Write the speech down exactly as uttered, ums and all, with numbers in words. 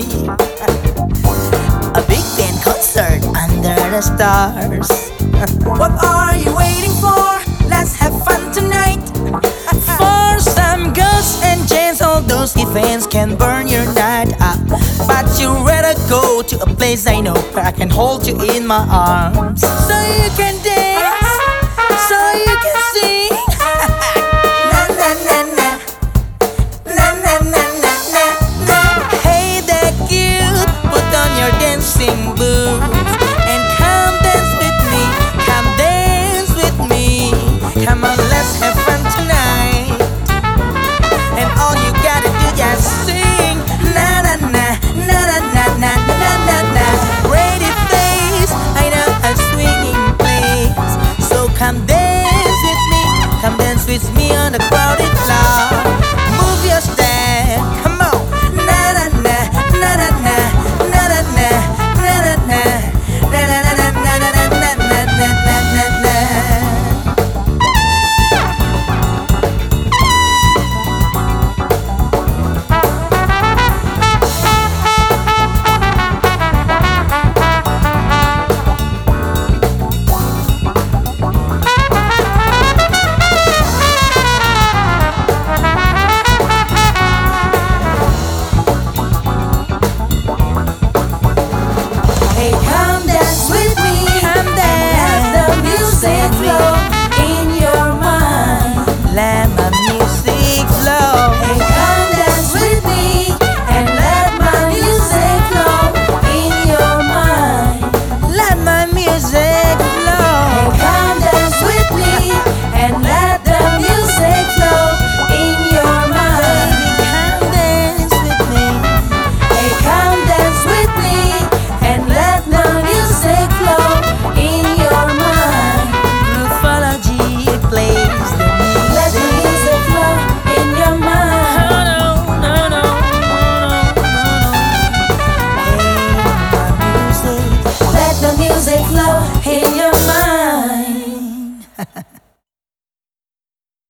A big band concert under the stars. What are you waiting for? Let's have fun tonight. For some ghosts and chains, all those events can burn your night up. But you'd rather go to a place I know where I can hold you in my arms, so you can dance